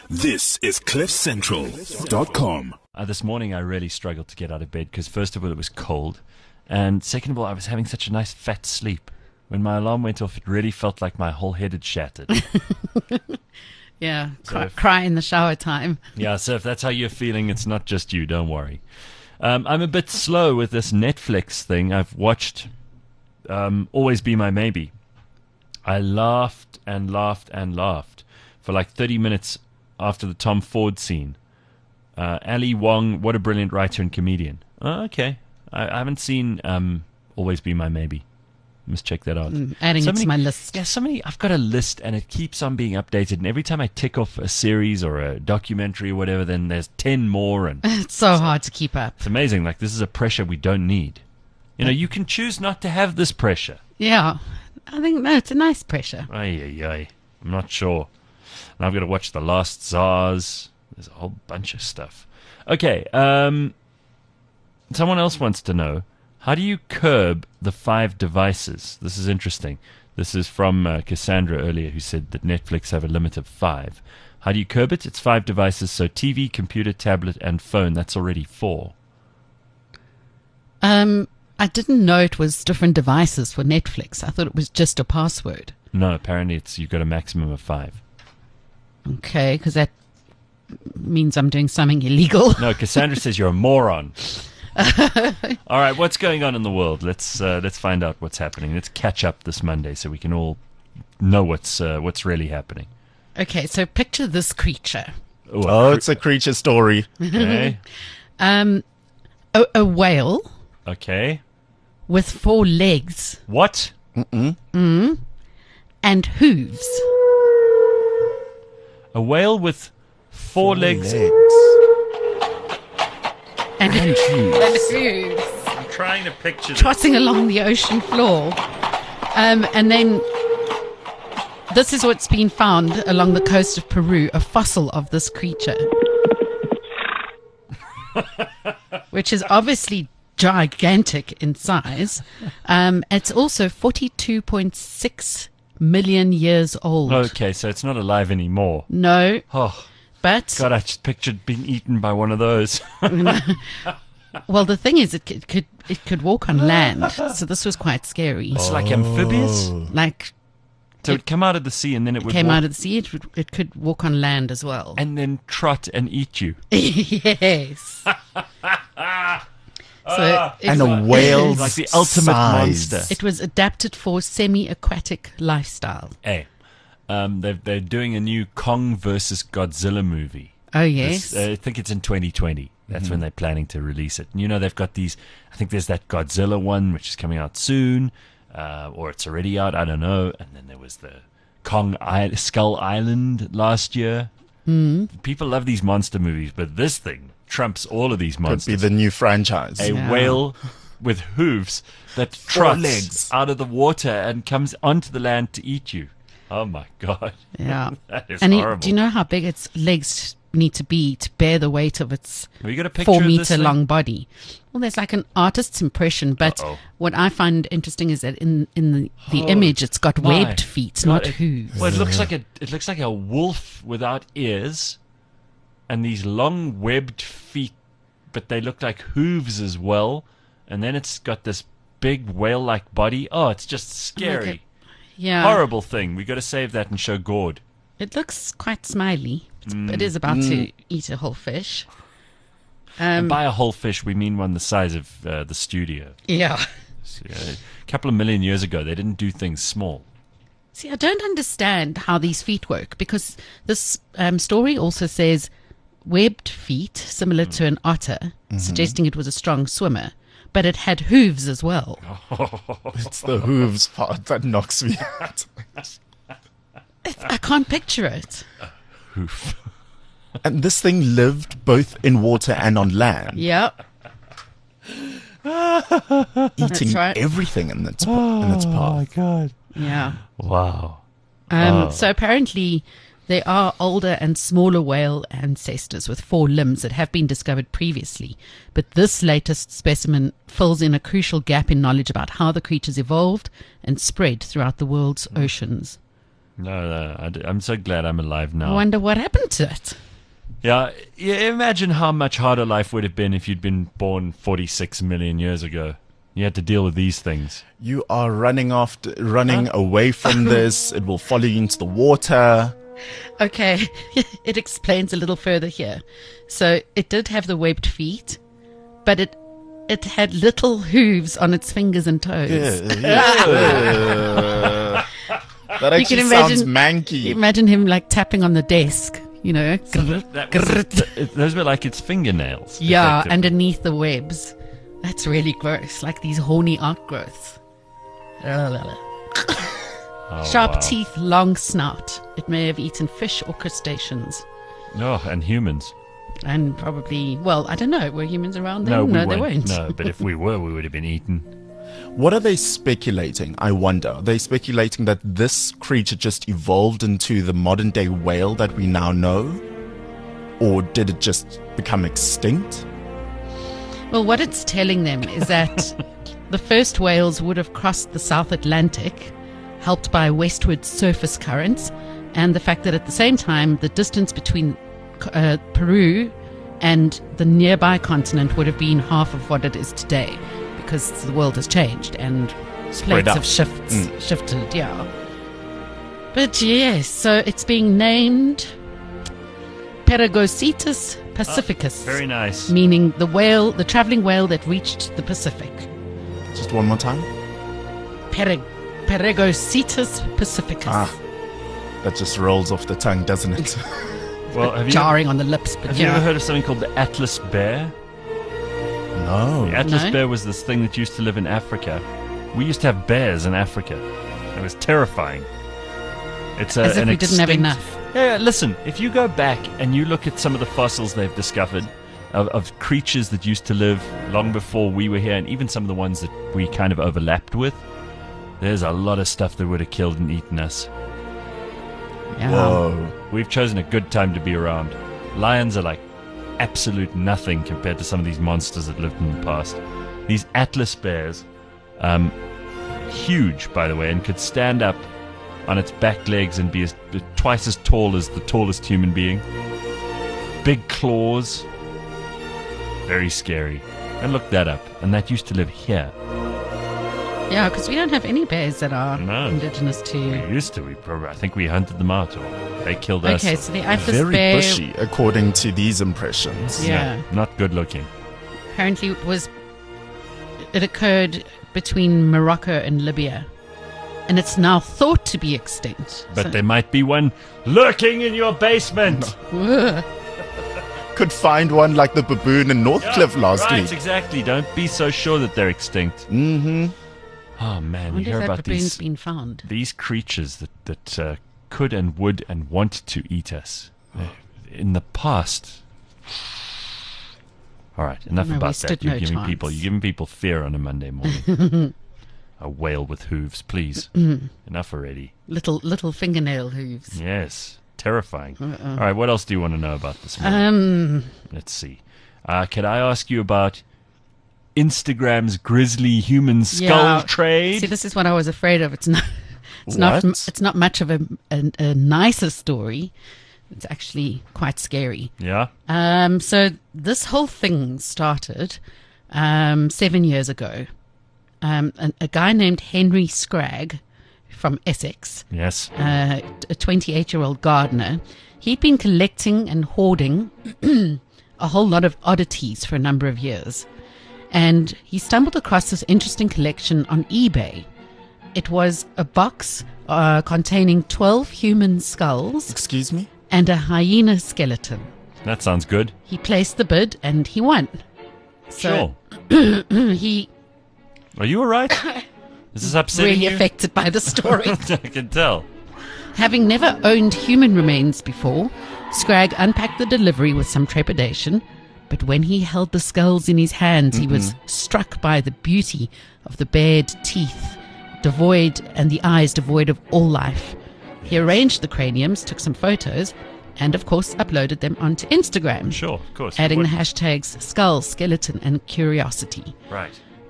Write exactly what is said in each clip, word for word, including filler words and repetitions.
This is cliff central dot com. Uh, this morning I really struggled to get out of bed because first of all it was cold, and second of all I was having such a nice fat sleep. When my alarm went off, it really felt like my whole head had shattered. Yeah, So cry, if- cry in the shower time. Yeah, so if that's how you're feeling, it's not just you, don't worry. Um, I'm a bit slow with this Netflix thing. I've watched um, Always Be My Maybe. I laughed and laughed and laughed for like thirty minutes after the Tom Ford scene. Uh, Ali Wong, what a brilliant writer and comedian. Oh, okay. I, I haven't seen um, Always Be My Maybe. Must check that out. Mm, adding So it many- to my list. Yeah, so many. I've got a list, and it keeps on being updated. And every time I tick off a series or a documentary or whatever, then there's ten more, and It's so hard to keep up. it's amazing. Like, this is a pressure we don't need. You know, you can choose not to have this pressure. Yeah, I think, no, it's a nice pressure. Ay, ay, ay. I'm not sure. And I've got to watch The Last Tsars. There's a whole bunch of stuff. Okay, um, someone else wants to know, how do you curb the five devices? This is interesting. This is from uh, Cassandra earlier, who said that Netflix have a limit of five. How do you curb it? It's five devices, so T V, computer, tablet, and phone. That's already four. Um, I didn't know it was different devices for Netflix. I thought it was just a password. No, apparently it's you've got a maximum of five. Okay, because that means I'm doing something illegal. No, Cassandra says you're a moron. All right, what's going on in the world? Let's uh, let's find out what's happening. Let's catch up this Monday so we can all know what's uh, what's really happening. Okay, so picture this creature. Ooh, a Oh, cre- it's a creature story. okay. Um, a, a whale Okay. with four legs What? and hooves. A whale with four, legs. And, and hooves. I'm trying to picture this. Trotting along the ocean floor. Um, and then this is what's been found along the coast of Peru, a fossil of this creature. Which is obviously gigantic in size. Um, it's also forty-two point six million years old. Okay, so it's not alive anymore. No, Oh, but God, I just pictured being eaten by one of those. well, the thing is, it could, could it could walk on land, so this was quite scary. It's like amphibious. Like So it'd come out of the sea and then it it would came walk out of the sea, it, would, it could walk on land as well. and then trot and eat you. Yes. So it, And a whale's Like the ultimate size. monster. it was adapted for semi-aquatic lifestyle. Hey, um, they're, they're doing a new Kong versus Godzilla movie. Oh yes. This, uh, I think it's in twenty twenty. That's when they're planning to release it. And you know, they've got these, I think there's that Godzilla one, which is coming out soon, uh, or it's already out, I don't know. And then there was the Kong I- Skull Island last year. Mm. People love these monster movies, but this thing trumps all of these Could be monsters. the new franchise. A Yeah. whale with hooves that Four trots legs. out of the water and comes onto the land to eat you. Oh my God. Yeah. That is And it, horrible. do you know how big its legs need to be to bear the weight of its Have you got a picture four of this meter thing? long body? Well, there's like an artist's impression, but Uh-oh. what I find interesting is that in in the, the Oh, image, it's got my webbed feet, God, not it- hooves. Well, it looks like a it looks like a wolf without ears, and these long webbed feet, but they look like hooves as well. And then it's got this big whale-like body. Oh, it's just scary, Okay. Yeah, horrible thing. We got to save that and show Gord. It looks quite smiley. It's, Mm. It is about to eat a whole fish. And Um, by a whole fish, we mean one the size of uh, the studio. yeah. So, uh, a couple of million years ago, they didn't do things small. See, I don't understand how these feet work because this um, story also says webbed feet, similar to an otter, suggesting it was a strong swimmer, but it had hooves as well. It's the hooves part that knocks me out. I can't picture it. Hoof. And this thing lived both in water and on land, Yep. eating right. everything in its, in its path. God. Yeah. Wow. Um, Oh. So apparently there are older and smaller whale ancestors with four limbs that have been discovered previously. But this latest specimen fills in a crucial gap in knowledge about how the creatures evolved and spread throughout the world's oceans. No, no, I d- I'm so glad I'm alive I now. wonder what happened to it. Yeah, yeah, imagine how much harder life would have been if you'd been born forty-six million years ago. You had to deal with these things. You are running after, running away from this. It will follow you into the water. Okay, it explains a little further here. So it did have the webbed feet, but it it had little hooves on its fingers and toes. Uh, that You actually can sounds imagine- manky. Imagine him like tapping on the desk, you know. That was- th- those were like its fingernails. Yeah, effectively. underneath the webs. That's really gross, like these horny outgrowths. Oh, Sharp wow. teeth, long snout. It may have eaten fish or crustaceans. Oh, and humans. And probably, well, I don't know. Were humans around then? No, we they weren't. weren't. No, but if we were, we would have been eaten. What are they speculating? I wonder. Are they speculating that this creature just evolved into the modern day whale that we now know? Or did it just become extinct? Well, what it's telling them is that the first whales would have crossed the South Atlantic, helped by westward surface currents, and the fact that at the same time, the distance between uh, Peru and the nearby continent would have been half of what it is today, because the world has changed and Spread plates out. have shifts, shifted, yeah. But yes, so it's being named Perigositus pacificus, Very nice. meaning the whale, the traveling whale that reached the Pacific. Just one more time? Perig- Perigositus pacificus. Ah. That just rolls off the tongue, doesn't it? Well, have you, Jarring on the lips, but have you yeah. ever heard of something called the Atlas bear? No. The Atlas No. bear was this thing that used to live in Africa. We used to have bears in Africa. It was terrifying. It's a, As if an we didn't have extinct- enough. Yeah, listen, if you go back and you look at some of the fossils they've discovered of, of creatures that used to live long before we were here, and even some of the ones that we kind of overlapped with, there's a lot of stuff that would have killed and eaten us. Yeah. Whoa. We've chosen a good time to be around. Lions are like absolute nothing compared to some of these monsters that lived in the past. These Atlas bears, um, huge, by the way, and could stand up on its back legs and be as, twice as tall as the tallest human being. Big claws. Very scary. And look that up. And that used to live here. Yeah, because we don't have any bears that are No. indigenous We to. used to. We probably. I think we hunted them out, or they killed us. Okay, so the Atlas Very bear. bushy, according to these impressions. Yeah. Not good looking. Apparently, it was. It occurred between Morocco and Libya, and it's now thought to be extinct. But So- there might be one lurking in your basement. Ugh. Could find one like the baboon in Northcliffe Yeah, last right, week. exactly. Don't be so sure that they're extinct. Mm-hmm. Oh I man, you wonder hear if that about baboon's these been found. these creatures that that uh, could and would and want to eat us uh, in the past. All right, enough No, we about that. stood You're no giving chance. people you're giving people fear on a Monday morning. A whale with hooves, please. Enough already. Little little fingernail hooves. Yes, terrifying. All right, what else do you want to know about this morning? Um, Let's see. Uh, could I ask you about Instagram's grisly human skull yeah. trade? See, this is what I was afraid of. It's not. It's not. What? It's not much of a, a, a nicer story. It's actually quite scary. Yeah. Um, so this whole thing started um, seven years ago. Um, a, a guy named Henry Scragg from Essex, Yes. uh, a twenty-eight-year-old gardener, he'd been collecting and hoarding a whole lot of oddities for a number of years. And he stumbled across this interesting collection on eBay. It was a box uh, containing twelve human skulls Excuse me? and a hyena skeleton. That sounds good. He placed the bid and he won. So Sure. he Are you all right? Is this upsetting really you? affected by the story. I can tell. Having never owned human remains before, Scragg unpacked the delivery with some trepidation, but when he held the skulls in his hands, he was struck by the beauty of the bared teeth, devoid, and the eyes devoid of all life. He arranged the craniums, took some photos, and of course uploaded them onto Instagram, Sure, of course. adding the What- hashtags skull, skeleton, and curiosity. Right.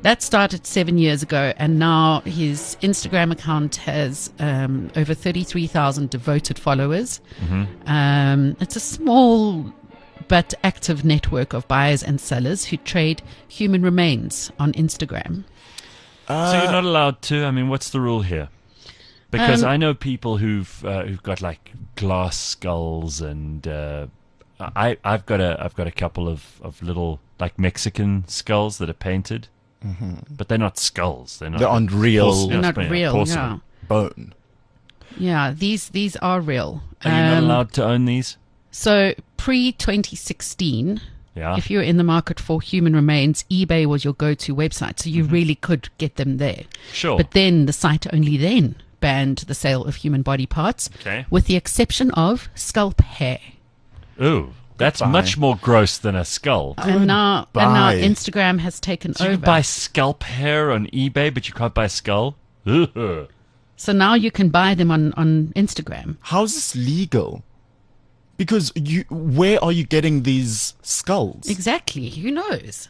That started seven years ago, and now his Instagram account has um, over thirty-three thousand devoted followers. Mm-hmm. Um, it's a small but active network of buyers and sellers who trade human remains on Instagram. So you're not allowed to? I mean, what's the rule here? Because Um, I know people who've uh, who've got like glass skulls, and uh, I I've got a I've got a couple of, of little like Mexican skulls that are painted, but they're not skulls. They're not. They aren't real porcelain- They're not yeah, real, porcelain. bone. Yeah, these these are real. Are you not Um, allowed to own these? So pre twenty sixteen, Yeah. if you were in the market for human remains, eBay was your go-to website, so you really could get them there. Sure. But then the site only then banned the sale of human body parts, Okay. with the exception of scalp hair. Ooh, that's Goodbye. much more gross than a skull. And now, and now Goodbye. Instagram has taken So you over. can buy scalp hair on eBay, but you can't buy a skull? Ugh. So now you can buy them on, on Instagram. How's this legal? Because you, where are you getting these skulls? Exactly. Who knows?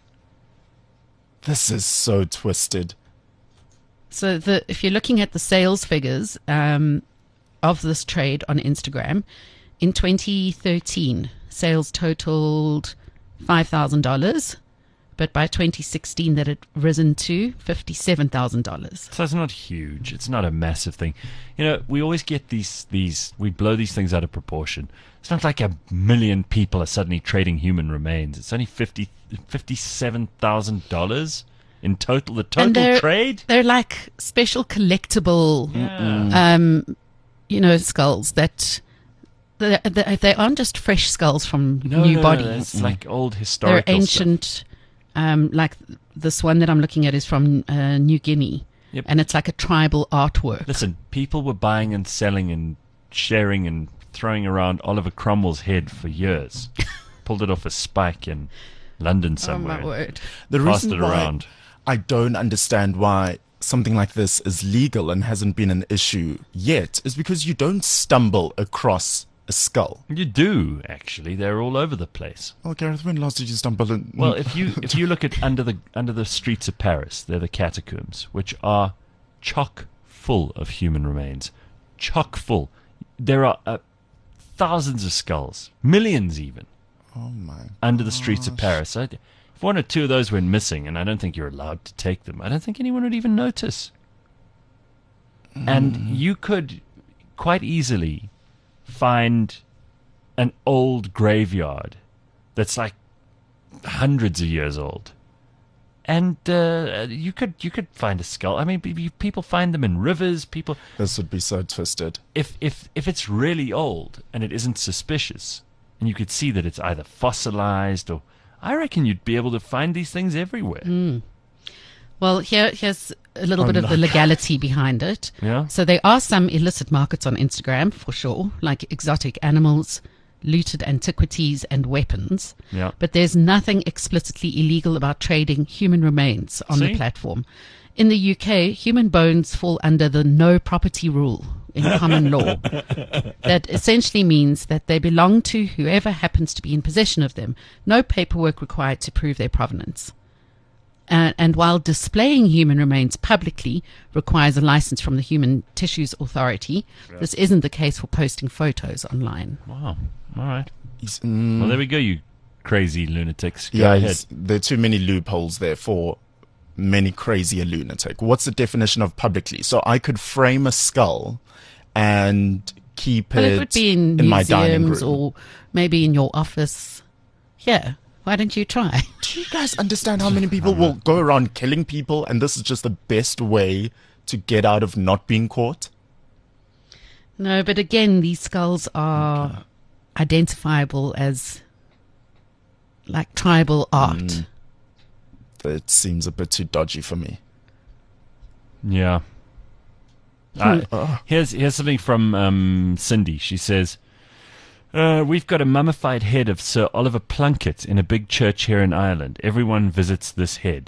This is so twisted. So the if you're looking at the sales figures um, of this trade on Instagram, in twenty thirteen, sales totaled five thousand dollars, but by twenty sixteen that had risen to fifty-seven thousand dollars. So it's not huge. It's not a massive thing. You know, we always get these, these, we blow these things out of proportion. It's not like a million people are suddenly trading human remains. It's only fifty, fifty-seven thousand dollars in total. The total they're, trade? They're like special collectible, Yeah. um, you know, skulls that they, they, they aren't just fresh skulls from No, new no, no, bodies. it's like old They're historical ancient. Um, like this one that I'm looking at is from uh, New Guinea, Yep. and it's like a tribal artwork. Listen, people were buying and selling and sharing and throwing around Oliver Cromwell's head for years. Pulled it off a spike in London Oh somewhere. my word! The Passed reason it why around. I don't understand why something like this is legal and hasn't been an issue yet is because you don't stumble across a skull. You do, actually. They're all over the place. Oh, Gareth, when last did you stumble in? Well, if you if you look at under the under the streets of Paris, they're the catacombs, which are chock full of human remains. Chock full. There are uh, thousands of skulls, millions even, Oh my. under the streets of Paris. I, if one or two of those went missing, and I don't think you're allowed to take them, I don't think anyone would even notice. And you could quite easily find an old graveyard that's like hundreds of years old, and uh, you could you could find a skull. I mean, b- b- people find them in rivers. People, This would be so twisted. if if if it's really old and it isn't suspicious, and you could see that it's either fossilized or, I reckon you'd be able to find these things everywhere. Well, here here's a little Oh, bit of no. the legality behind it. Yeah. So there are some illicit markets on Instagram for sure, like exotic animals, looted antiquities, and weapons. Yeah. But there's nothing explicitly illegal about trading human remains on See? the platform. In the U K, human bones fall under the no property rule in common law. That essentially means that they belong to whoever happens to be in possession of them. No paperwork required to prove their provenance. Uh, and while displaying human remains publicly requires a license from the Human Tissues Authority, this isn't the case for posting photos online. Wow. All right. He's- mm, Well, there we go, you crazy lunatics. Go yeah, ahead. he's- there are too many loopholes there for many crazy a lunatic. What's the definition of publicly? So I could frame a skull and keep Well, it, it would be in, my dining museums room. or maybe in your office. Yeah, why don't you try? Do you guys understand how many people will go around killing people, and this is just the best way to get out of not being caught? No, but again, these skulls are identifiable as like tribal art. Mm. It seems a bit too dodgy for me. Yeah. Uh, here's here's something from um, Cindy. She says, uh, "We've got a mummified head of Sir Oliver Plunkett in a big church here in Ireland. Everyone visits this head."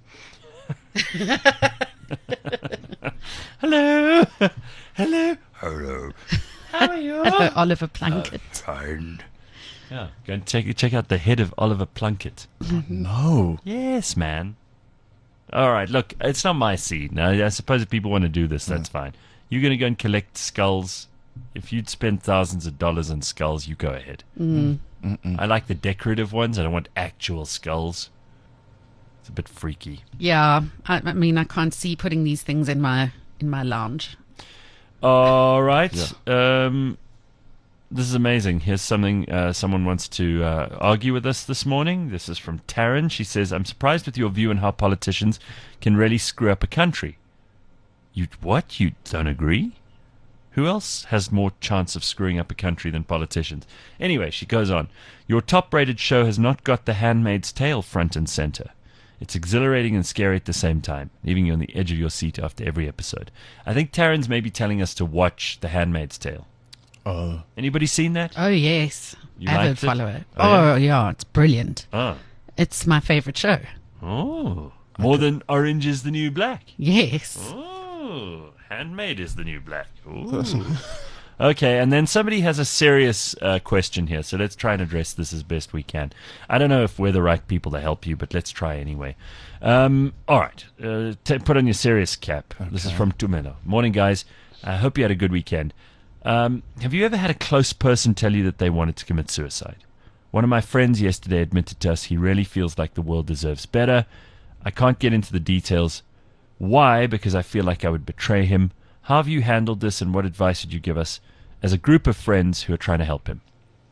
Hello, hello, hello. How are you? Hello, Oliver Plunkett. Fine. Yeah, go and check check out the head of Oliver Plunkett. No. Yes, man. All right, look, it's not my scene. Now, I suppose if people want to do this, that's fine. You're going to go and collect skulls. If you'd spend thousands of dollars on skulls, you go ahead. Mm. I like the decorative ones. I don't want actual skulls. It's a bit freaky. Yeah, I, I mean, I can't see putting these things in my in my lounge. All right. Um, this is amazing. Here's something uh, someone wants to uh, argue with us this morning. This is from Taryn. She says, I'm surprised with your view on how politicians can really screw up a country. You what? You don't agree? Who else has more chance of screwing up a country than politicians? Anyway, she goes on. Your top-rated show has not got The Handmaid's Tale front and center. It's exhilarating and scary at the same time, leaving you on the edge of your seat after every episode. I think Taryn's maybe telling us to watch The Handmaid's Tale. Oh. Anybody seen that? Oh, yes. You Avid liked it? follower. Oh, Oh, yeah, it's brilliant. Oh. It's my favorite show. Oh. More than Orange is the New Black. Yes. Oh. Handmaid is the New Black. Ooh. Okay, and then somebody has a serious uh, question here, so let's try and address this as best we can. I don't know if we're the right people to help you, but let's try anyway. Um, all right, uh, t- put on your serious cap. Okay. This is from Tumelo. Morning, guys. I hope you had a good weekend. Um, have you ever had a close person tell you that they wanted to commit suicide? One of my friends yesterday admitted to us he really feels like the world deserves better. I can't get into the details. Why? Because I feel like I would betray him. How have you handled this, and what advice would you give us as a group of friends who are trying to help him?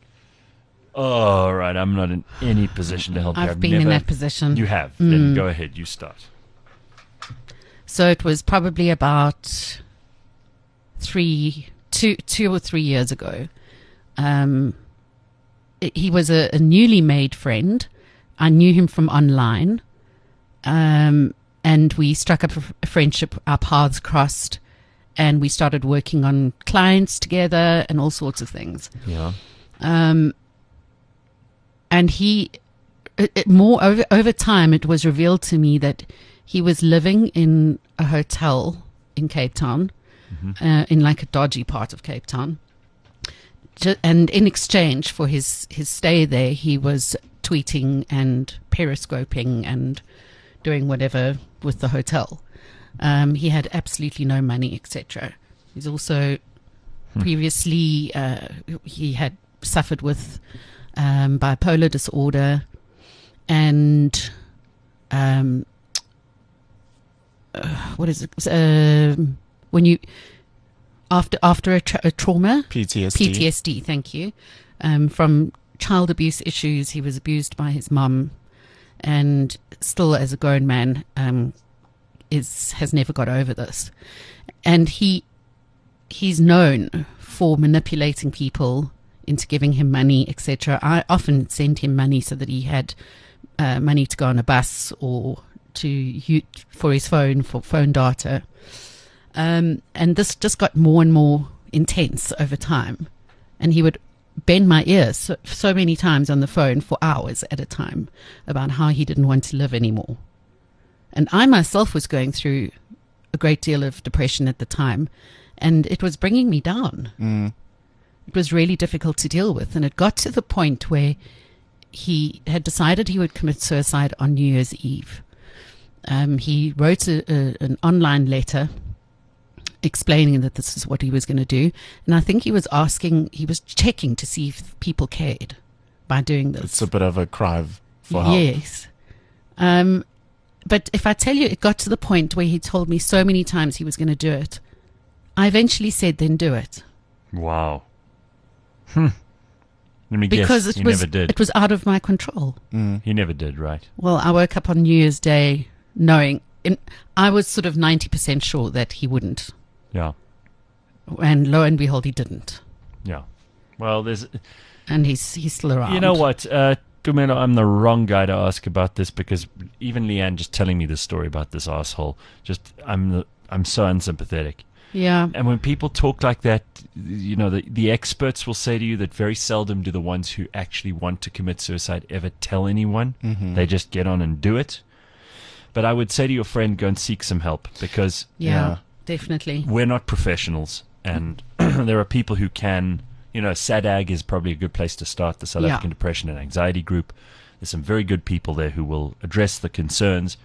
All right, I'm not in any position to help you. I've I've been never... in that position. You have? Mm. Then go ahead, you start. So it was probably about three, two, two or three years ago. Um, it, he was a, a newly made friend. I knew him from online. Um, and we struck up a, a friendship. Our paths crossed. And we started working on clients together and all sorts of things. Yeah. Um, and he, it, it more over, over time, it was revealed to me that he was living in a hotel in Cape Town, mm-hmm. uh, in like a dodgy part of Cape Town. Ju- and in exchange for his, his stay there, he was tweeting and periscoping and doing whatever with the hotel. Um, he had absolutely no money, et cetera. He's also hmm. previously uh, he had suffered with um, bipolar disorder, and um, uh, what is it? Uh, when you after after a, tra- a trauma, P T S D. P T S D. Thank you. Um, from child abuse issues, he was abused by his mum, and still as a grown man. Um, Is, has never got over this, and he he's known for manipulating people into giving him money, et cetera. I often sent him money so that he had uh, money to go on a bus or to use for his phone, for phone data. Um, and this just got more and more intense over time, and he would bend my ears so, so many times on the phone for hours at a time about how he didn't want to live anymore. And I myself was going through a great deal of depression at the time, and it was bringing me down. Mm. It was really difficult to deal with. And it got to the point where he had decided he would commit suicide on New Year's Eve. Um, he wrote a, a, an online letter explaining that this is what he was going to do. And I think he was asking, he was checking to see if people cared by doing this. It's a bit of a cry for help. Yes. Um, But if I tell you, it got to the point where he told me so many times he was going to do it. I eventually said, then do it. Wow. Hmm. Let me because guess, it he was, never did. it was out of my control. Mm. He never did, right? Well, I woke up on New Year's Day knowing, in, I was sort of ninety percent sure that he wouldn't. Yeah. And lo and behold, he didn't. Yeah. Well, there's... And he's he's still around. You know what? Uh, Tumelo, I'm the wrong guy to ask about this, because even Leanne just telling me the story about this asshole, just I'm the, I'm so unsympathetic. Yeah. And when people talk like that, you know, the the experts will say to you that very seldom do the ones who actually want to commit suicide ever tell anyone. Mm-hmm. They just get on and do it. But I would say to your friend, go and seek some help, because Yeah, Yeah. definitely. we're not professionals, and there are people who can. You know, S A D A G is probably a good place to start, the South Yeah. African Depression and Anxiety Group. There's some very good people there who will address the concerns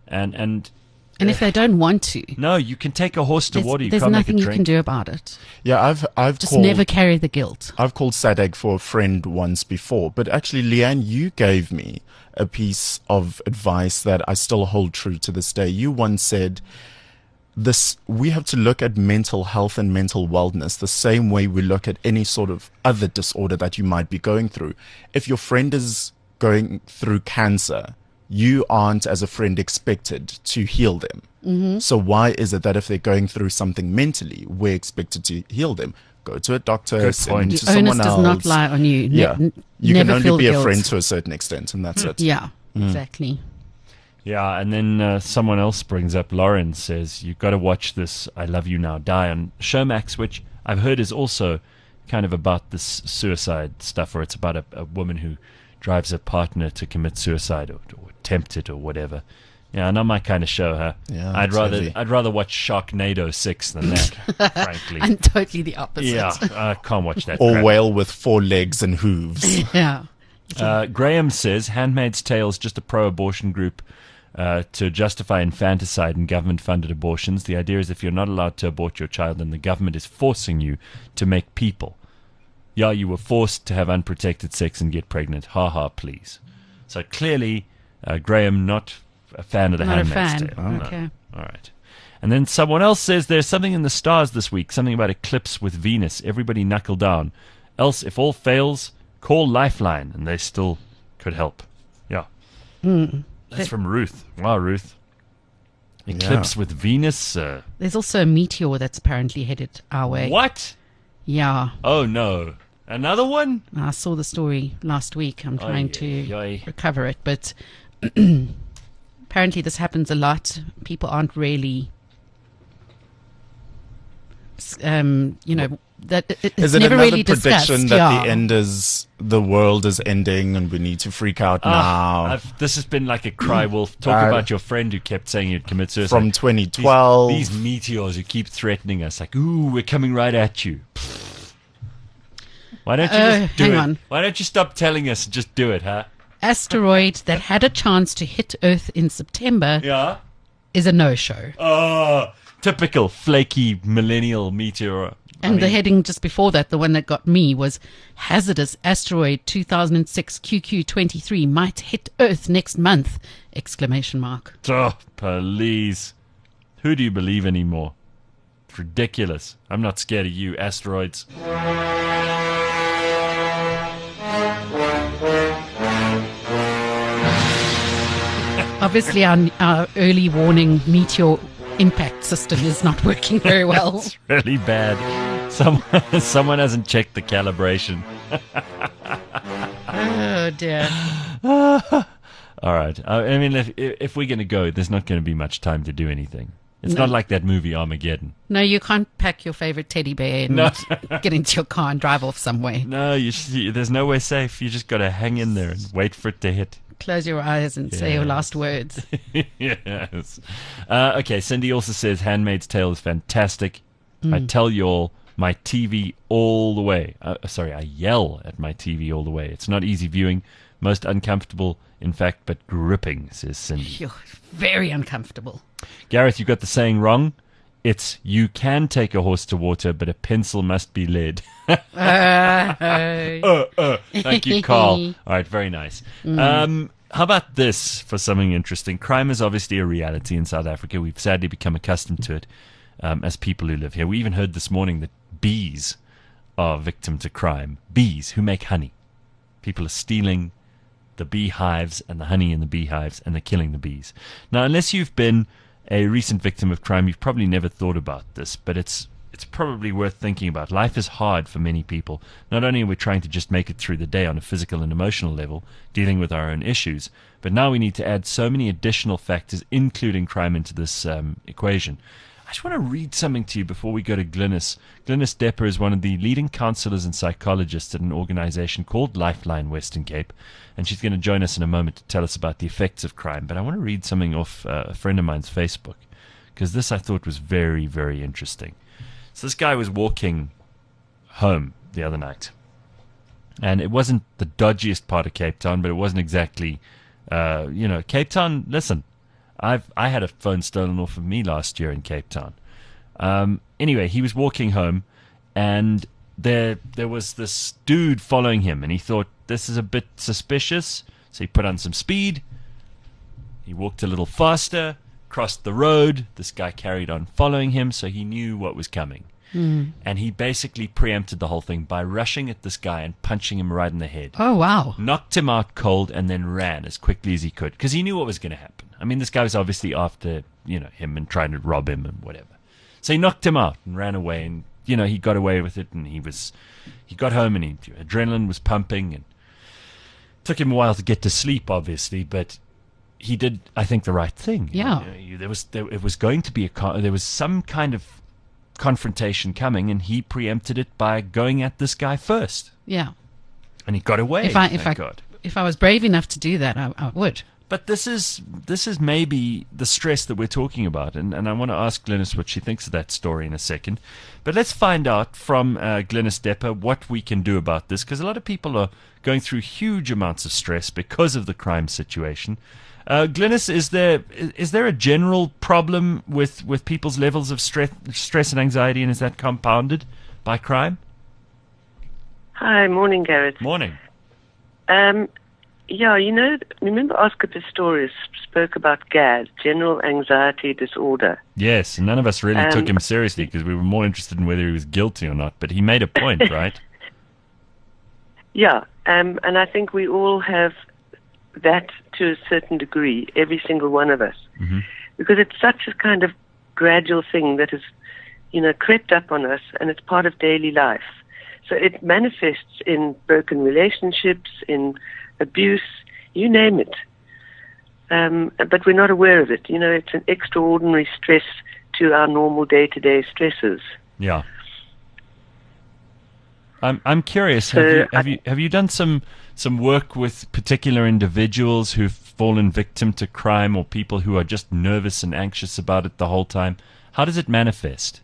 And and And if they don't want to, no, you can take a horse to there's, water. You there's can't nothing make you it can drink. do about it. Yeah, I've I've Just called never carry the guilt. I've called SADAG for a friend once before, but actually, Leanne, you gave me a piece of advice that I still hold true to this day. You once said, "This we have to look at mental health and mental wellness the same way we look at any sort of other disorder that you might be going through. If your friend is going through cancer, you aren't, as a friend, expected to heal them. Mm-hmm. So why is it that if they're going through something mentally, we're expected to heal them? Go to a doctor, Good send point. them to The onus someone does else. not lie on you. Ne- Yeah, n- you never can only feel be a guilt. friend to a certain extent, and that's it. Yeah, exactly. Yeah, and then uh, someone else brings up, Lauren says, you've got to watch this I Love You Now Die on Showmax, which I've heard is also kind of about this suicide stuff, where it's about a, a woman who drives her partner to commit suicide or, or attempt it or whatever. Yeah, not my kind of show, huh? Yeah, I'd it's rather heavy. I'd rather watch Sharknado six than that, frankly. And totally the opposite. Yeah, I can't watch that. Or crap. whale with four legs and hooves. Yeah. Uh, Graham says Handmaid's Tale is just a pro-abortion group uh, to justify infanticide and government-funded abortions. The idea is if you're not allowed to abort your child, then the government is forcing you to make people. Yeah, you were forced to have unprotected sex and get pregnant. Ha ha, please. So clearly, uh, Graham not a fan of the Not a Handmaid's fan. Tale. No. Okay. All right. And then someone else says there's something in the stars this week, something about eclipse with Venus. Everybody knuckle down. Else, if all fails, call Lifeline, and they still could help. Yeah. Hmm. That's from Ruth. Wow, Ruth. Eclipse with Venus. Uh, There's also a meteor that's apparently headed our way. what? Yeah. Oh, no. Another one? I saw the story last week. I'm trying Oy, to oy. recover it, but apparently this happens a lot. People aren't really, um, you know, that it, it's Is it never another really prediction discussed. that yeah. the end is the world is ending and we need to freak out Ah, now? I've, this has been like a cry wolf. Talk Uh, about your friend who kept saying you'd commit suicide. From twenty twelve. These, these meteors who keep threatening us, like, ooh, we're coming right at you. Why don't you Uh, just do hang it? on. Why don't you stop telling us and just do it, huh? Asteroid that had a chance to hit Earth in September Yeah. is a no-show. Oh, typical flaky millennial meteor. And I the mean, heading just before that, the one that got me, was Hazardous Asteroid two thousand six Q Q twenty-three might hit Earth next month! Exclamation mark. oh, please. Who do you believe anymore? It's ridiculous. I'm not scared of you, asteroids. Obviously, our, our early warning meteor impact system is not working very well. It's really bad. Someone, someone hasn't checked the calibration. Oh, dear. All right. I, I mean, if if we're going to go, there's not going to be much time to do anything. It's No. not like that movie Armageddon. No, you can't pack your favorite teddy bear and No. get into your car and drive off somewhere. No, you, sh- you there's nowhere safe. You just got to hang in there and wait for it to hit. Close your eyes and say your Yes. last words. Yes. Uh, okay, Cindy also says Handmaid's Tale is fantastic. I tell you all, my T V all the way. Uh, sorry, I yell at my T V all the way. It's not easy viewing, most uncomfortable, in fact, but gripping, says Cindy. You're very uncomfortable. Gareth, you got the saying wrong. It's you can take a horse to water, but a pencil must be lead. Uh, uh, uh. Thank you, Carl. All right, very nice. Um, how about this for something interesting? Crime is obviously a reality in South Africa. We've sadly become accustomed to it um, as people who live here. We even heard this morning that bees are victim to crime. Bees who make honey. People are stealing the beehives and the honey in the beehives, and they're killing the bees. Now, unless you've been a recent victim of crime, you've probably never thought about this, but it's it's probably worth thinking about. Life is hard for many people. Not only are we trying to just make it through the day on a physical and emotional level, dealing with our own issues, but now we need to add so many additional factors, including crime, into this um, equation. I just want to read something to you before we go to Glynis. Glynis Depper is one of the leading counselors and psychologists at an organization called Lifeline Western Cape, and she's going to join us in a moment to tell us about the effects of crime. But I want to read something off uh, a friend of mine's Facebook, because this I thought was very, very interesting. So this guy was walking home the other night, and it wasn't the dodgiest part of Cape Town, but it wasn't exactly, uh, you know, Cape Town, listen, I've I had a phone stolen off of me last year in Cape Town. Um, anyway, he was walking home, and there there was this dude following him, and he thought this is a bit suspicious, so he put on some speed. He walked a little faster, crossed the road. This guy carried on following him, so he knew what was coming. Mm. And he basically preempted the whole thing by rushing at this guy and punching him right in the head. Oh, wow. Knocked him out cold and then ran as quickly as he could because he knew what was going to happen. I mean, this guy was obviously after, you know, him and trying to rob him and whatever. So he knocked him out and ran away, and, you know, he got away with it, and he was, he got home, and he, adrenaline was pumping, and took him a while to get to sleep, obviously, but he did, I think, the right thing. Yeah. You know, there was, there, it was going to be a, there was some kind of confrontation coming, and he preempted it by going at this guy first. Yeah. And he got away. If I, if thank I, God. if I was brave enough to do that, I, I would. But this is this is maybe the stress that we're talking about, and, and I want to ask Glynis what she thinks of that story in a second. But let's find out from uh, Glynis Depper what we can do about this, because a lot of people are going through huge amounts of stress because of the crime situation. Uh, Glynis, is there is there a general problem with, with people's levels of stress, stress and anxiety, and is that compounded by crime? Hi, morning, Gareth. Morning. Um, yeah, you know, remember Oscar Pistorius spoke about G A D, General Anxiety Disorder. Yes, and none of us really um, took him seriously because we were more interested in whether he was guilty or not, but he made a point, right? Yeah, um, and I think we all have that to a certain degree, every single one of us, mm-hmm. because it's such a kind of gradual thing that has, you know, crept up on us, and it's part of daily life. So it manifests in broken relationships, in abuse, you name it. Um, but we're not aware of it. You know, it's an extraordinary stress to our normal day-to-day stresses. Yeah. I'm I'm curious. So have you have I, you have you done some some work with particular individuals who've fallen victim to crime, or people who are just nervous and anxious about it the whole time? How does it manifest?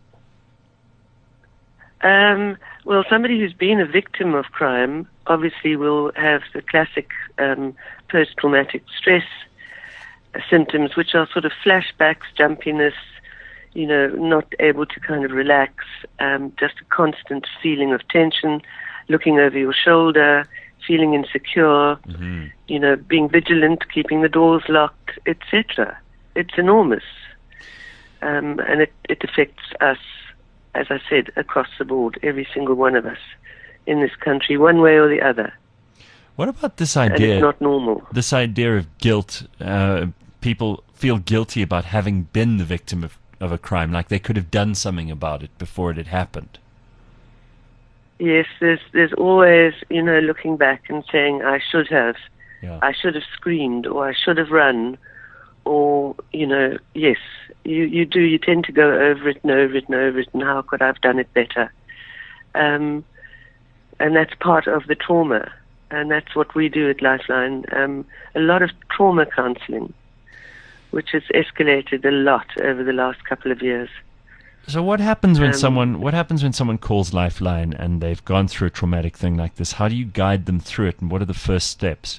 Um, well, somebody who's been a victim of crime obviously will have the classic um, post-traumatic stress symptoms, which are sort of flashbacks, jumpiness, you know, not able to kind of relax, um, just a constant feeling of tension, looking over your shoulder, feeling insecure, mm-hmm. you know, being vigilant, keeping the doors locked, et cetera. It's enormous, um, and it, it affects us, as I said, across the board, every single one of us in this country, one way or the other. What about this And idea? it's not normal. This idea of guilt. Uh, people feel guilty about having been the victim of, of a crime, like they could have done something about it before it had happened. Yes, there's there's always, you know, looking back and saying, I should have, Yeah. I should have screamed, or I should have run, or, you know, yes, you, you do, you tend to go over it and over it and over it, and how could I have done it better? Um, and that's part of the trauma, and that's what we do at Lifeline. Um, a lot of trauma counseling, which has escalated a lot over the last couple of years. So what happens when Um, someone what happens when someone calls Lifeline and they've gone through a traumatic thing like this? How do you guide them through it, and what are the first steps?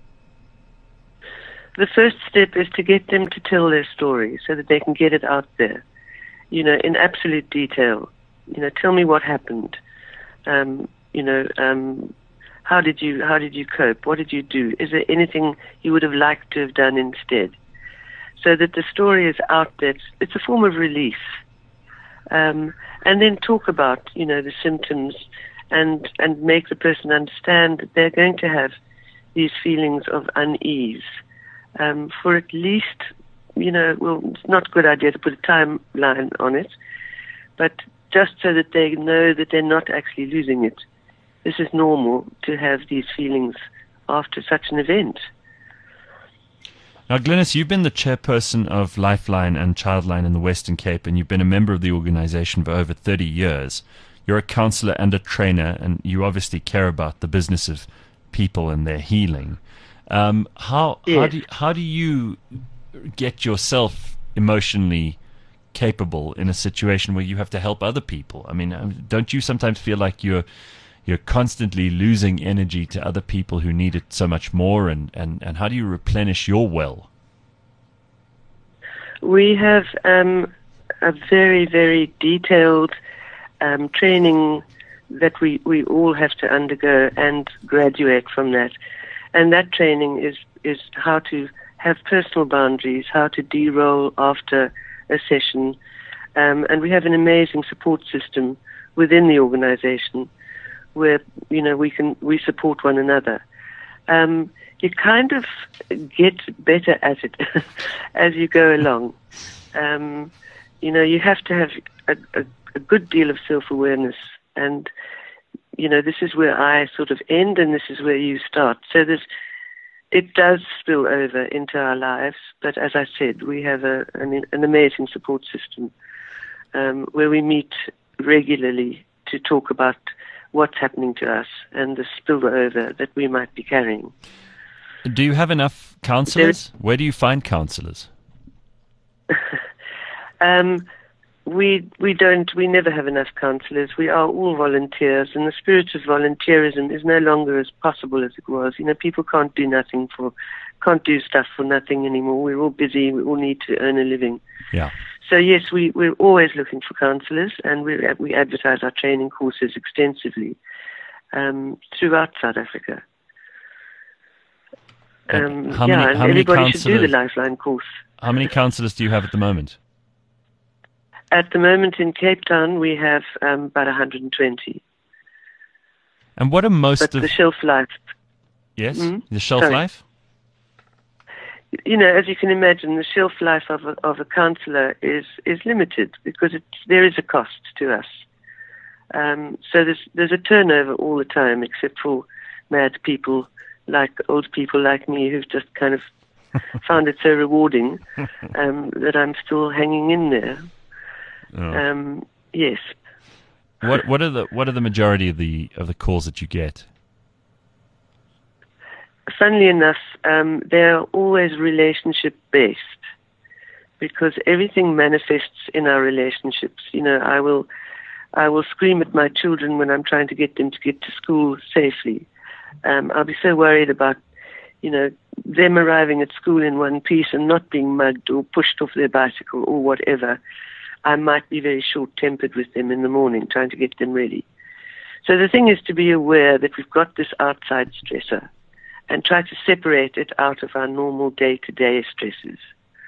The first step is to get them to tell their story so that they can get it out there, you know, in absolute detail. You know, tell me what happened. Um, you know, um, how did you how did you cope? What did you do? Is there anything you would have liked to have done instead? So that the story is out there. It's, it's a form of relief. Um, and then talk about, you know, the symptoms, and and make the person understand that they're going to have these feelings of unease um, for at least, you know, well, it's not a good idea to put a timeline on it, but just so that they know that they're not actually losing it. This is normal to have these feelings after such an event. Now, Glynis, you've been the chairperson of Lifeline and Childline in the Western Cape, and you've been a member of the organization for over thirty years. You're a counselor and a trainer, and you obviously care about the business of people and their healing. Um, how Yes. how do how do you get yourself emotionally capable in a situation where you have to help other people? I mean, um, don't you sometimes feel like you're you're constantly losing energy to other people who need it so much more, and, and, and how do you replenish your well? We have um, a very, very detailed um, training that we, we all have to undergo and graduate from that. And that training is, is how to have personal boundaries, how to de-roll after a session. Um, and we have an amazing support system within the organization where, you know, we can, we support one another. Um, you kind of get better at it as you go along. Um, you know, you have to have a, a, a good deal of self-awareness. And, you know, this is where I sort of end and this is where you start. So there's, it does spill over into our lives. But as I said, we have a, an, an amazing support system um, where we meet regularly to talk about what's happening to us and the spillover that we might be carrying. Do you have enough counselors? Where do you find counselors? um, we we don't. We never have enough counselors. We are all volunteers, and the spirit of volunteerism is no longer as possible as it was. You know, people can't do nothing for, can't do stuff for nothing anymore. We're all busy. We all need to earn a living. Yeah. So yes, we we're always looking for counselors, and we we advertise our training courses extensively um, throughout South Africa. Um, how yeah, many, and how many everybody should do the counselors? Lifeline course. How many counselors do you have at the moment? At the moment in Cape Town, we have um, about one hundred twenty. And what are most But of the shelf life, yes, Mm? the shelf Sorry. life? you know, as you can imagine, the shelf life of a, of a counsellor is, is limited because it's, there is a cost to us. Um, so there's there's a turnover all the time, except for mad people like old people like me who've just kind of found it so rewarding um, that I'm still hanging in there. Oh. Um, yes. What what are the what are the majority of the of the calls that you get? Funnily enough, um, they're always relationship-based because everything manifests in our relationships. You know, I will, I will scream at my children when I'm trying to get them to get to school safely. Um, I'll be so worried about, you know, them arriving at school in one piece and not being mugged or pushed off their bicycle or whatever. I might be very short-tempered with them in the morning, trying to get them ready. So the thing is to be aware that we've got this outside stressor and try to separate it out of our normal day-to-day stresses,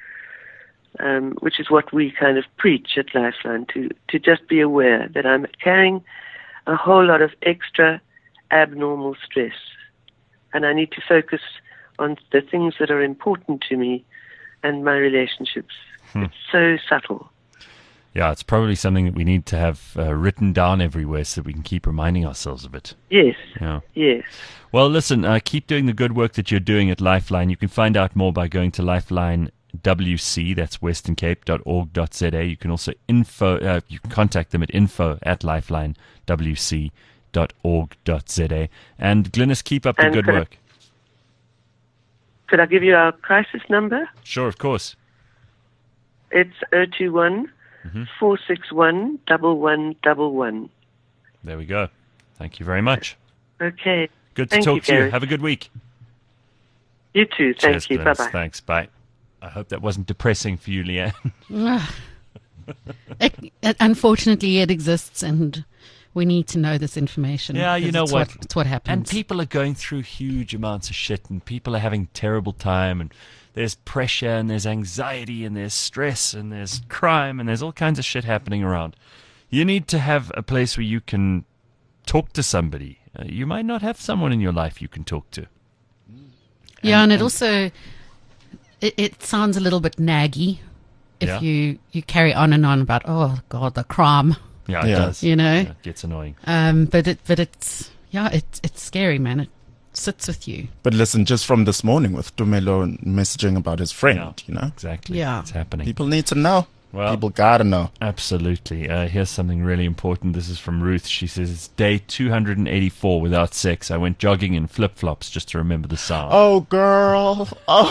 um, which is what we kind of preach at Lifeline, to, to just be aware that I'm carrying a whole lot of extra abnormal stress, and I need to focus on the things that are important to me and my relationships. Hmm. It's so subtle. Yeah, it's probably something that we need to have uh, written down everywhere so that we can keep reminding ourselves of it. Yes, Yeah. yes. Well, listen, uh, keep doing the good work that you're doing at Lifeline. You can find out more by going to Lifeline W C, that's western cape dot org dot z a. You can also info, uh, you can contact them at info at lifeline w c dot org dot z a. And Glynis, keep up the And good could I- work. Could I give you our crisis number? Sure, of course. It's zero two one, four six one, one one one one. There we go. Thank you very much. Okay. Good to Thank talk you, to you. Gary. Have a good week. You too. Thank Cheers, you. Glynis. Bye-bye. Thanks. Bye. I hope that wasn't depressing for you, Leanne. It, it, unfortunately, it exists, and we need to know this information. Yeah, you because know it's what? It's what happens. And people are going through huge amounts of shit, and people are having terrible time, and there's pressure, and there's anxiety, and there's stress, and there's crime, and there's all kinds of shit happening around. You need to have a place where you can talk to somebody. Uh, you might not have someone in your life you can talk to. yeah, and, it also it, it sounds a little bit naggy if Yeah. you you carry on and on about oh god the crime, Yeah, it Yeah. does. you know. Yeah, it gets annoying. Um, but it but it's yeah it's it's scary, man. It sits with you. But listen, just from this morning with Dumelo messaging about his friend, Yeah. you know, Exactly. Yeah. It's happening. people need to know. Well- people gotta know. Absolutely. Uh, here's something really important. This is from Ruth. She says, it's day two hundred eighty-four without sex. I went jogging in flip-flops just to remember the sound. Oh, girl. Oh,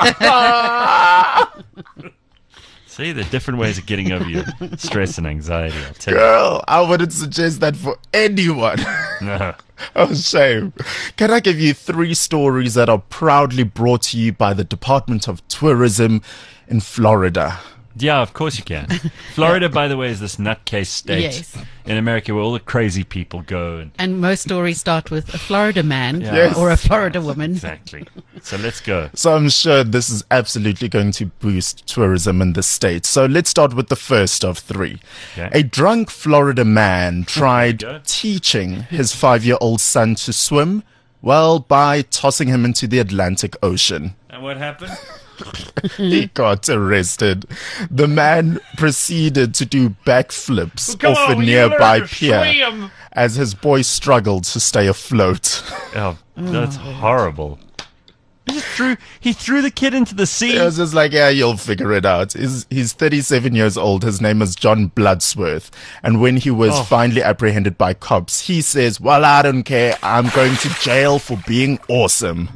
See, there are different ways of getting over your stress and anxiety, I'll tell girl. I wouldn't suggest that for anyone. you. No. Oh, shame. Can I give you three stories that are proudly brought to you by the Department of Tourism in Florida. Yeah, of course you can. Florida, by the way, is this nutcase state Yes. in America where all the crazy people go. And And most stories start with a Florida man Yes. or a Florida woman. exactly. So let's go. So I'm sure this is absolutely going to boost tourism in the state. So let's start with the first of three. Okay. A drunk Florida man tried go. teaching his five-year-old son to swim, well, by tossing him into the Atlantic Ocean. And what happened? He got arrested. The man proceeded to do backflips Come off on, a will you nearby learn to pier swim? as his boy struggled to stay afloat. Oh, that's horrible. He just threw, he threw the kid into the sea. It was just like, yeah, you'll figure it out. He's, he's thirty-seven years old. His name is John Bloodsworth. And when he was Oh. finally apprehended by cops, he says, well, I don't care. I'm going to jail for being awesome.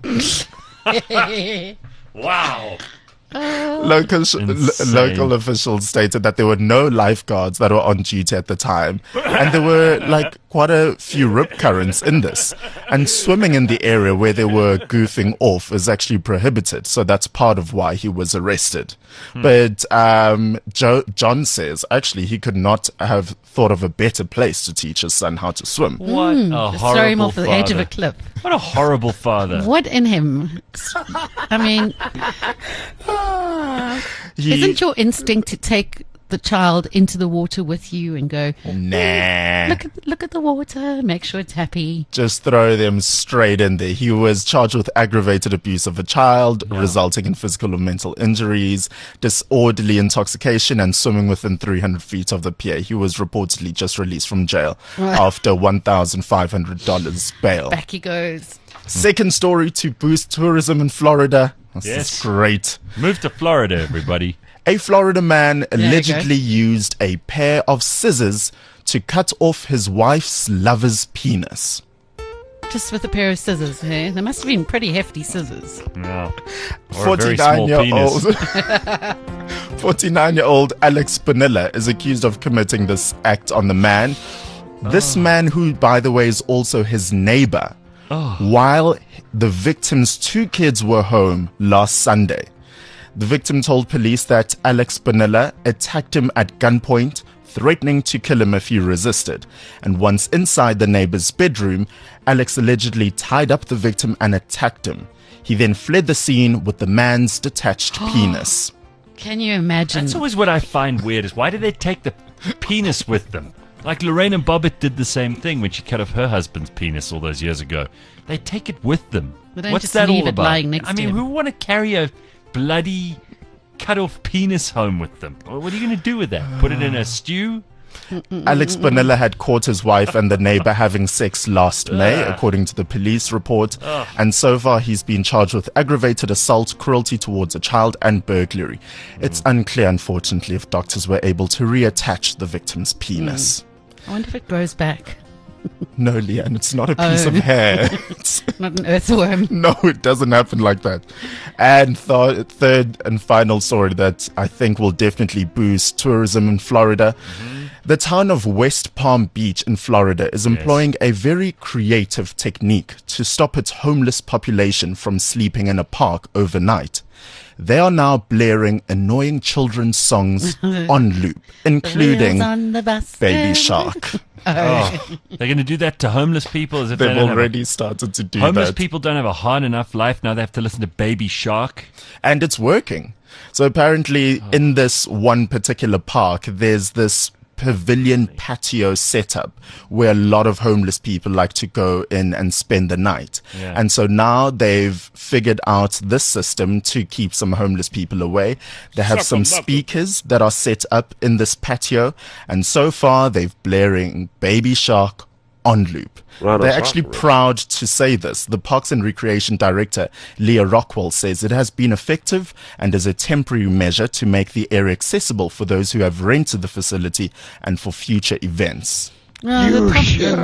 Wow. Local, sh- lo- Insane. local officials stated that there were no lifeguards that were on duty at the time. And there were like quite a few rip currents in this. And swimming in the area where they were goofing off is actually prohibited. So that's part of why he was arrested. Hmm. But um, jo- John says actually he could not have thought of a better place to teach his son how to swim. What a horrible Just throw him off the edge of a father. cliff. What a horrible father. What in him? I mean, He, isn't your instinct to take the child into the water with you and go, nah. look at look at the water, make sure it's happy? Just throw them straight in there. He was charged with aggravated abuse of a child, resulting in physical or mental injuries, disorderly intoxication, and swimming within three hundred feet of the pier. He was reportedly just released from jail after one thousand five hundred dollars bail. Back he goes. Second story to boost tourism in Florida. This Yes. is great. Move to Florida, everybody. A Florida man you allegedly used a pair of scissors to cut off his wife's lover's penis. Just with a pair of scissors, hey? They must have been pretty hefty scissors. No. Or a very small penis. forty-nine-year-old forty-nine-year-old Alex Spinella is accused of committing this act on the man. This man, who, by the way, is also his neighbor, while the victim's two kids were home last Sunday. The victim told police that Alex Spinella attacked him at gunpoint, threatening to kill him if he resisted. And once inside the neighbor's bedroom, Alex allegedly tied up the victim and attacked him. He then fled the scene with the man's detached penis. Can you imagine? That's always what I find weird is why do they take the penis with them? Like Lorena Bobbitt did the same thing when she cut off her husband's penis all those years ago. They take it with them. They don't What's just that leave all it about? lying next I to mean, him. who want to carry a bloody cut off penis home with them? What are you going to do with that? Put it in a stew? Alex Spinella had caught his wife and the neighbor having sex last May, according to the police report. And so far, he's been charged with aggravated assault, cruelty towards a child, and burglary. It's unclear, unfortunately, if doctors were able to reattach the victim's penis. I wonder if it grows back. No, Leanne, it's not a piece Oh. of hair. It's- Not an earthworm. no, it doesn't happen like that. And th- third and final story that I think will definitely boost tourism in Florida. The town of West Palm Beach in Florida is employing a very creative technique to stop its homeless population from sleeping in a park overnight. They are now blaring annoying children's songs on loop, including Wheels on the bus. Baby Shark. Oh, they're going to do that to homeless people as if they They've don't have a- already started to do Homeless that. people don't have a hard enough life. Now they have to listen to Baby Shark. And it's working. So apparently in this one particular park, there's this pavilion patio setup where a lot of homeless people like to go in and spend the night. Yeah. And so now they've figured out this system to keep some homeless people away. They have some speakers that are set up in this patio. And so far they've blaring Baby Shark on loop. They're actually proud to say this. The Parks and Recreation Director, Leah Rockwell, says it has been effective and is a temporary measure to make the area accessible for those who have rented the facility and for future events. Oh, the problem,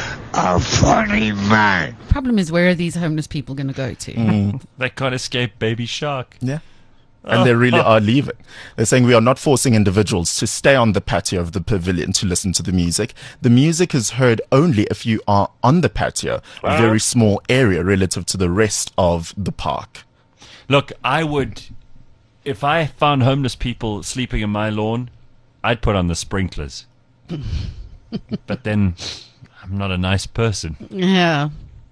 A funny man. problem is, where are these homeless people going to go to? They can't escape Baby Shark. Yeah. And they really are leaving. They're saying we are not forcing individuals to stay on the patio of the pavilion to listen to the music. The music is heard only if you are on the patio, a very small area relative to the rest of the park. Look, I would if I found homeless people sleeping in my lawn, I'd put on the sprinklers. But then I'm not a nice person. Yeah.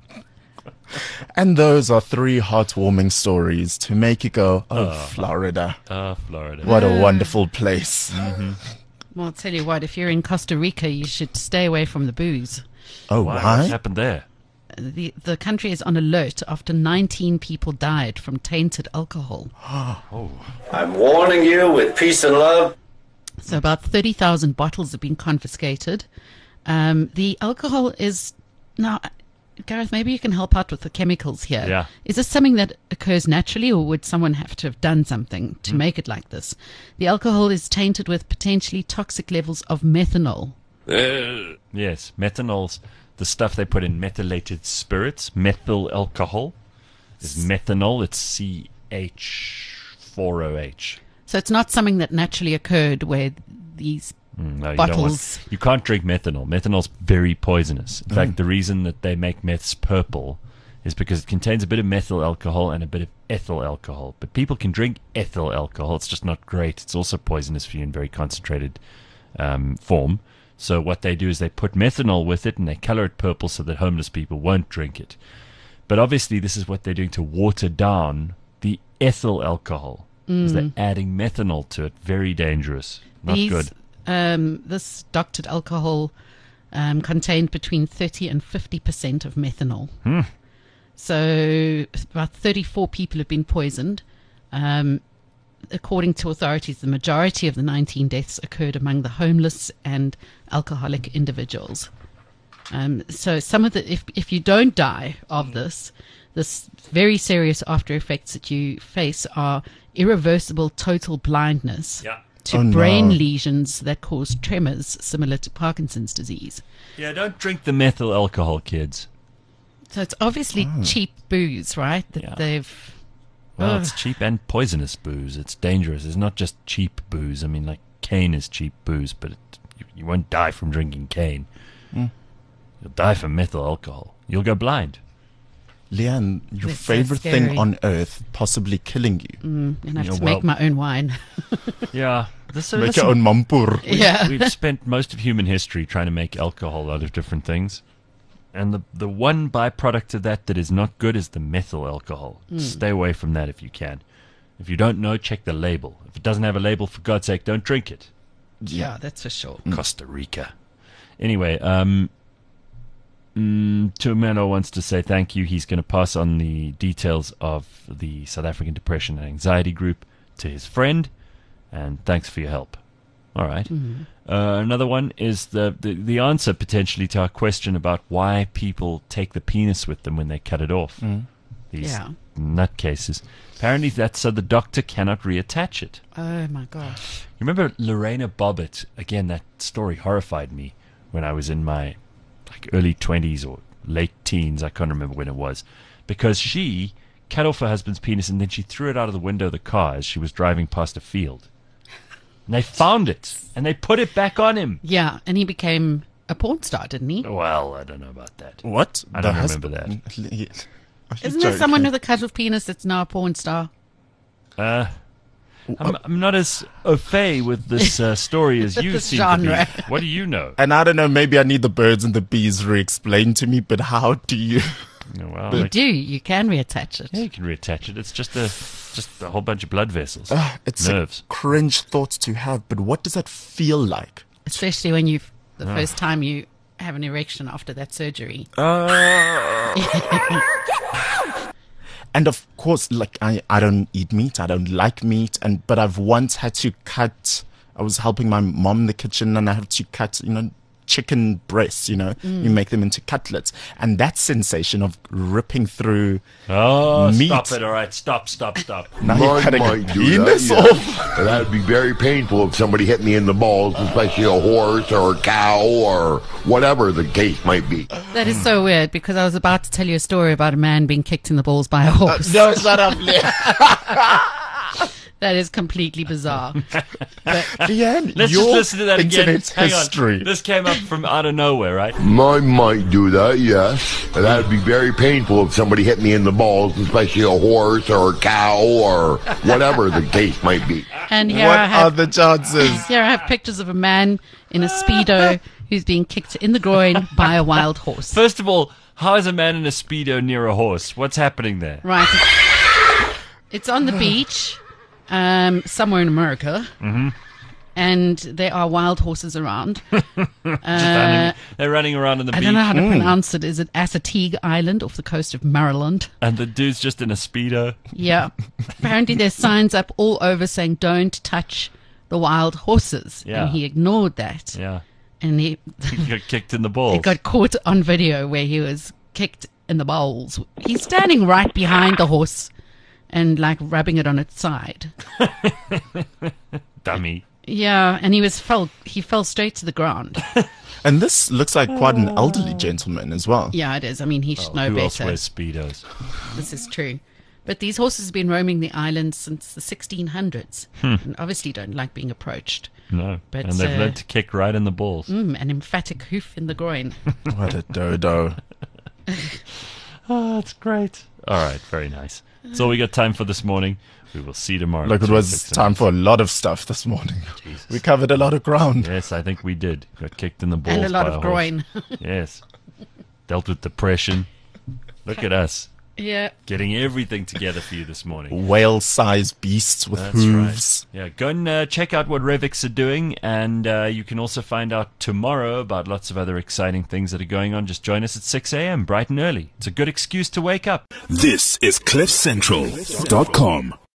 And those are three heartwarming stories to make you go, oh, Florida. Ah, Florida. What a wonderful place. Well, I'll tell you what, if you're in Costa Rica, you should stay away from the booze. Oh, Why? why? What happened there? The, the country is on alert after nineteen people died from tainted alcohol. I'm warning you with peace and love. So about thirty thousand bottles have been confiscated. Um, the alcohol is now, Gareth, maybe you can help out with the chemicals here. Yeah. Is this something that occurs naturally, or would someone have to have done something to make it like this? The alcohol is tainted with potentially toxic levels of methanol. Yes, methanol's the stuff they put in methylated spirits. Methyl alcohol is methanol. It's C H four O H. So it's not something that naturally occurred where these Mm, no, you bottles. don't want, you can't drink methanol. Methanol's very poisonous. In fact, the reason that they make meths purple is because it contains a bit of methyl alcohol and a bit of ethyl alcohol. But people can drink ethyl alcohol. It's just not great. It's also poisonous for you in very concentrated um, form. So what they do is they put methanol with it and they color it purple so that homeless people won't drink it. But obviously this is what they're doing to water down the ethyl alcohol. Because they're adding methanol to it. Very dangerous. Not these, good. Um, this doctored alcohol um, contained between thirty and fifty percent of methanol. Hmm. So about thirty-four people have been poisoned. Um, according to authorities, the majority of the nineteen deaths occurred among the homeless and alcoholic individuals. Um, so some of the, if, if you don't die of this, this very serious after effects that you face are irreversible total blindness Yeah. to Oh, no. brain lesions that cause tremors similar to Parkinson's disease. Yeah, don't drink the methyl alcohol, kids. So it's obviously cheap booze, right? That Yeah. they've. Well, Ugh. it's cheap and poisonous booze. It's dangerous. It's not just cheap booze. I mean, like, cane is cheap booze, but it, you, you won't die from drinking cane. You'll die from methyl alcohol. You'll go blind. Leanne, your That's so favorite scary. thing on earth possibly killing you. Mm, and I have Yeah, to well- make my own wine. Yeah. This, Make listen, your own mampur. Yeah. We've spent most of human history trying to make alcohol out of different things. And the the one byproduct of that that is not good is the methyl alcohol. Stay away from that if you can. If you don't know, check the label. If it doesn't have a label, for God's sake, don't drink it. Yeah, that's for sure. Costa Rica. Anyway, um, mm, Tumelo wants to say thank you. He's going to pass on the details of the South African Depression and Anxiety Group to his friend, and thanks for your help. All right. Uh, another one is the, the, the answer potentially to our question about why people take the penis with them when they cut it off. These Yeah. nutcases. Apparently that's so the doctor cannot reattach it. Oh my gosh. You remember Lorena Bobbitt? Again, that story horrified me when I was in my like early twenties or late teens. I can't remember when it was. Because she cut off her husband's penis and then she threw it out of the window of the car as she was driving past a field. And they found it and they put it back on him. Yeah, and he became a porn star, didn't he? Well, I don't know about that. What? I The don't husband- remember Are you Isn't there joking? someone with a cut off penis that's now a porn star? Uh, I'm, I'm not as au fait with this uh, story as you This seem genre. to be. What do you know? And I don't know, maybe I need the birds and the bees re-explained to me, but how do you... Oh, well, You like- do. You can reattach it. yeah, you can reattach it. It's just a just a whole bunch of blood vessels, Ah, it's nerves. a cringe thought to have, but what does that feel like? Especially when you've, the first time you have an erection after that surgery. And of course, like I, I don't eat meat, I don't like meat, and but I've once had to cut. I was helping my mom in the kitchen, and I had to cut, you know, chicken breasts. You know, you make them into cutlets, and that sensation of ripping through. Oh, Meat. stop it! All right, stop, stop, stop. Now you're Mine cutting a might do that, penis yeah. off. And that'd be very painful if somebody hit me in the balls, especially a horse or a cow or whatever the case might be. That is so weird because I was about to tell you a story about a man being kicked in the balls by a horse. No, shut up, Leah. That is completely bizarre. Leanne, Let's your just listen to that again. internet Hang history. on. This came up from out of nowhere, right? I might do that, yes. And that'd be very painful if somebody hit me in the balls, especially a horse or a cow or whatever the case might be. And here What I are have the chances? here I have pictures of a man in a Speedo who's being kicked in the groin by a wild horse. First of all, how is a man in a Speedo near a horse? What's happening there? Right. It's on the beach, um, somewhere in America. Mm-hmm. And there are wild horses around. Running- they're running around on the I beach. don't know how to pronounce it. Is it Assateague Island off the coast of Maryland? And the dude's just in a Speedo. Yeah. Apparently there's signs up all over saying don't touch the wild horses. Yeah. And he ignored that. Yeah. And he, He got kicked in the balls. he got caught on video where he was kicked in the bowls. He's standing right behind the horse and like rubbing it on its side. Dummy. Yeah, and he was fell he fell straight to the ground. And this looks like quite an elderly gentleman as well. Yeah, it is. I mean, he should know Who else better. wears Speedos? This is true. But these horses have been roaming the island since the sixteen hundreds and obviously don't like being approached. No. But, and they've uh, learned to kick right in the balls. Mm, an emphatic hoof in the groin. What a dodo. Oh, that's great. All right, very nice. That's all we got time for this morning. We will see you tomorrow. Look, it Two, was six, and time eight. for a lot of stuff this morning. Jesus. We covered a lot of ground. Yes, I think we did. Got kicked in the balls And a lot by of horse. groin. Yes. Dealt with depression. Look at us. Yeah. Getting everything together for you this morning. Whale-sized beasts with That's hooves. right. Yeah, go and uh, check out what Revix are doing, and uh, you can also find out tomorrow about lots of other exciting things that are going on. Just join us at six a.m. bright and early. It's a good excuse to wake up. This is cliff central dot com.